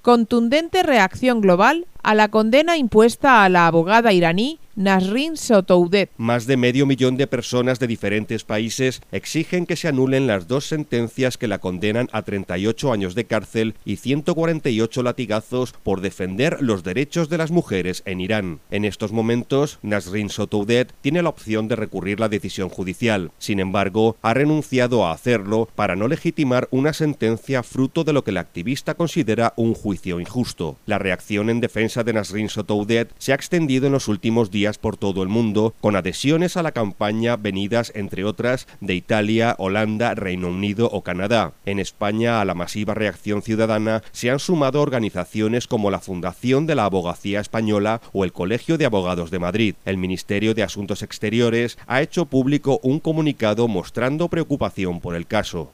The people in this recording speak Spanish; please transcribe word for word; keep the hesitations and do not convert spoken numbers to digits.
Contundente reacción global a la condena impuesta a la abogada iraní Nasrin Sotoudeh. Más de medio millón de personas de diferentes países exigen que se anulen las dos sentencias que la condenan a treinta y ocho años de cárcel y ciento cuarenta y ocho latigazos por defender los derechos de las mujeres en Irán. En estos momentos, Nasrin Sotoudeh tiene la opción de recurrir la decisión judicial. Sin embargo, ha renunciado a hacerlo para no legitimar una sentencia fruto de lo que la activista considera un juicio injusto. La reacción en defensa de Nasrin Sotoudeh se ha extendido en los últimos días por todo el mundo, con adhesiones a la campaña venidas, entre otras, de Italia, Holanda, Reino Unido o Canadá. En España, a la masiva reacción ciudadana se han sumado organizaciones como la Fundación de la Abogacía Española o el Colegio de Abogados de Madrid. El Ministerio de Asuntos Exteriores ha hecho público un comunicado mostrando preocupación por el caso.